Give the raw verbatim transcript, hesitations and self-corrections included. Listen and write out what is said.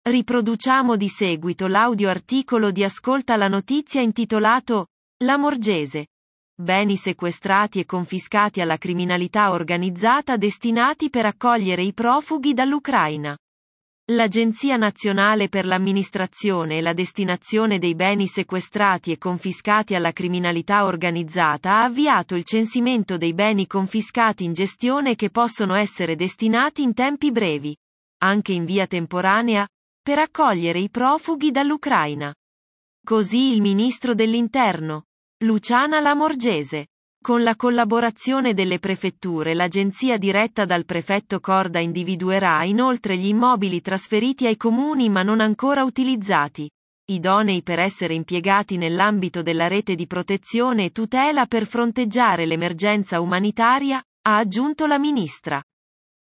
Riproduciamo di seguito l'audio articolo di Ascolta la Notizia intitolato Lamorgese. Beni sequestrati e confiscati alla criminalità organizzata destinati per accogliere i profughi dall'Ucraina. L'Agenzia Nazionale per l'Amministrazione e la Destinazione dei Beni Sequestrati e Confiscati alla Criminalità Organizzata ha avviato il censimento dei beni confiscati in gestione che possono essere destinati in tempi brevi, anche in via temporanea, per accogliere i profughi dall'Ucraina. Così il ministro dell'Interno, Luciana Lamorgese. Con la collaborazione delle prefetture, l'agenzia diretta dal prefetto Corda individuerà inoltre gli immobili trasferiti ai comuni ma non ancora utilizzati, idonei per essere impiegati nell'ambito della rete di protezione e tutela per fronteggiare l'emergenza umanitaria, ha aggiunto la ministra.